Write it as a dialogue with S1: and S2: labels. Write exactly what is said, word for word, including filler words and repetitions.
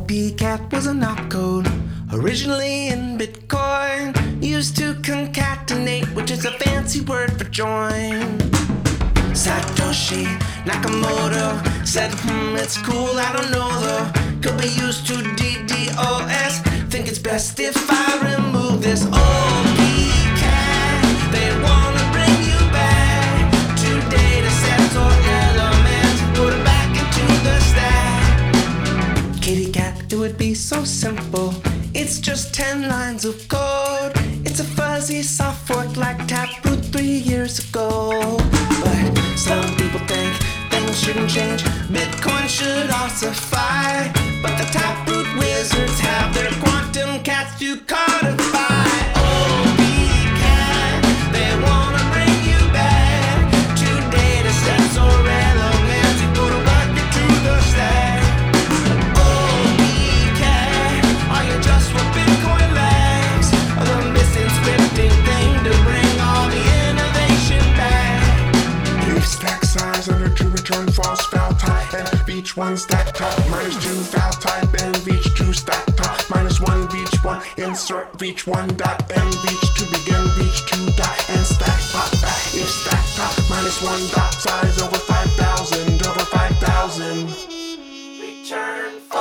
S1: P cat was an opcode, originally in Bitcoin, used to concatenate, which is a fancy word for join. Satoshi Nakamoto said, hmm, it's cool, I don't know though. Could be used to D DoS. Think it's best if I remove this O P cat. They wanna bring you back to data sets or elements, put it back into the stack. Kitty cat, it would be so simple. It's just ten lines of code. It's a fuzzy soft fork like Taproot three years ago. But some people think things shouldn't change. Bitcoin should ossify. But the Taproot wizards have their quantum cats to codify. O P cat, they wanna bring you back to data sets or elements, put it back into the stack. O P cat, are you just what Bitcoin lacks? Or the missing scripting thing to bring all the innovation back?
S2: If stack size under two return false foul type and each one stack top minus two foul type and each two stack top minus one each one insert each one dot and each two begin each two dot and stack pop back if stack top minus one dot size over five thousand over five thousand return